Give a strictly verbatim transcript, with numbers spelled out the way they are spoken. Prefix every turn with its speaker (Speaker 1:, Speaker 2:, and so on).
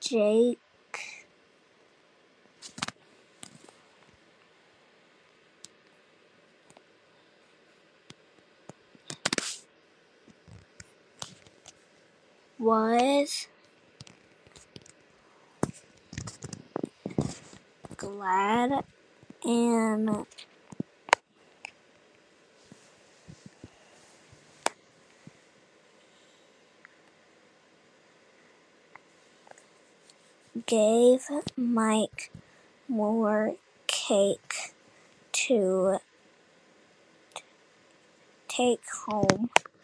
Speaker 1: Jake was glad and gave Mike more cake to take home.